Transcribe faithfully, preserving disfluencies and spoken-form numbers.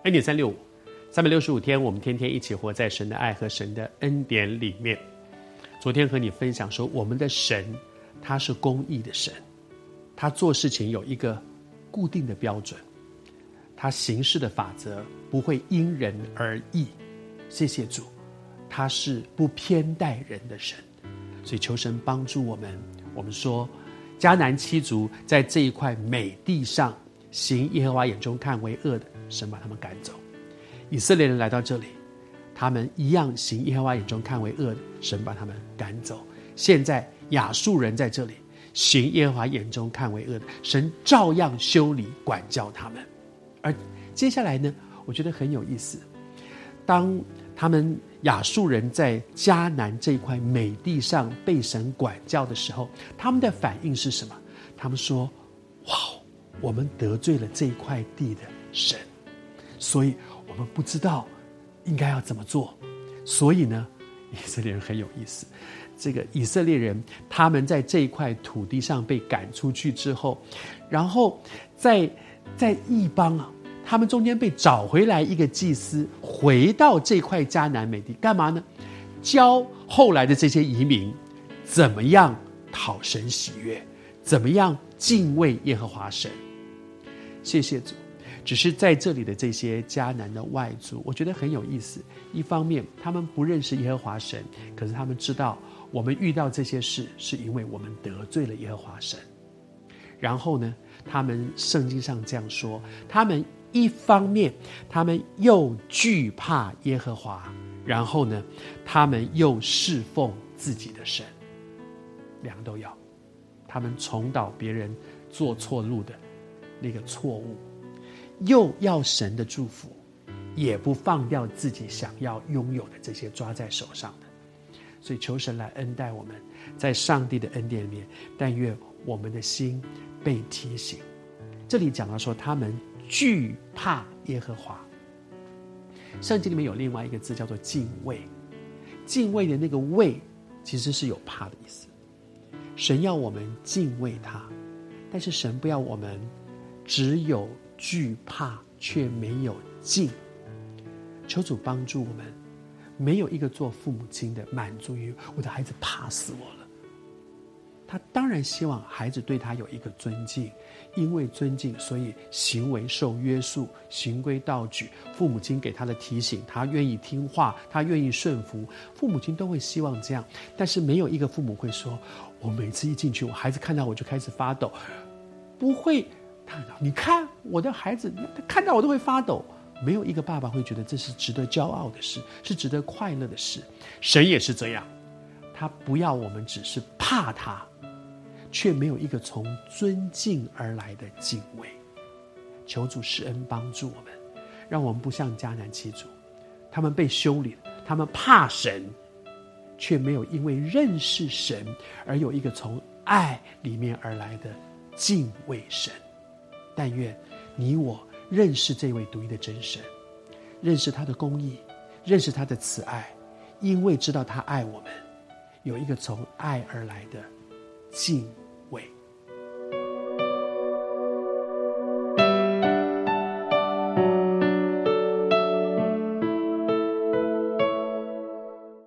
恩典三六五，三百六十五天，我们天天一起活在神的爱和神的恩典里面。昨天和你分享说，我们的神他是公义的神，他做事情有一个固定的标准，他行事的法则不会因人而异。谢谢主，他是不偏待人的神。所以求神帮助我们。我们说迦南七族在这一块美地上行耶和华眼中看为恶的，神把他们赶走。以色列人来到这里，他们一样行耶和华眼中看为恶的，神把他们赶走。现在亚述人在这里行耶和华眼中看为恶的，神照样修理管教他们。而接下来呢，我觉得很有意思，当他们亚述人在迦南这一块美地上被神管教的时候，他们的反应是什么？他们说，哇，我们得罪了这一块地的神，所以我们不知道应该要怎么做。所以呢，以色列人很有意思，这个以色列人他们在这一块土地上被赶出去之后，然后在在异邦啊，他们中间被找回来一个祭司，回到这块迦南美地干嘛呢？教后来的这些移民怎么样讨神喜悦，怎么样敬畏耶和华神。谢谢主。只是在这里的这些迦南的外族，我觉得很有意思。一方面他们不认识耶和华神，可是他们知道我们遇到这些事是因为我们得罪了耶和华神。然后呢，他们圣经上这样说，他们一方面他们又惧怕耶和华，然后呢他们又侍奉自己的神，两个都要。他们重蹈别人做错路的那个错误，又要神的祝福，也不放掉自己想要拥有的这些抓在手上的。所以求神来恩待我们，在上帝的恩典里面，但愿我们的心被提醒。这里讲到说他们惧怕耶和华，圣经里面有另外一个字叫做敬畏。敬畏的那个畏其实是有怕的意思。神要我们敬畏他，但是神不要我们只有惧怕却没有敬。求主帮助我们，没有一个做父母亲的满足于我的孩子怕死我了。他当然希望孩子对他有一个尊敬，因为尊敬，所以行为受约束，循规蹈矩。父母亲给他的提醒，他愿意听话，他愿意顺服。父母亲都会希望这样，但是没有一个父母会说，我每次一进去，我孩子看到我就开始发抖。不会，他你看我的孩子，他看到我都会发抖。没有一个爸爸会觉得这是值得骄傲的事，是值得快乐的事。神也是这样，他不要我们只是怕他，却没有一个从尊敬而来的敬畏。求主施恩帮助我们，让我们不像迦南七族，他们被修理，他们怕神，却没有因为认识神而有一个从爱里面而来的敬畏神。但愿你我认识这位独一的真神，认识他的公义，认识他的慈爱，因为知道他爱我们，有一个从爱而来的敬畏。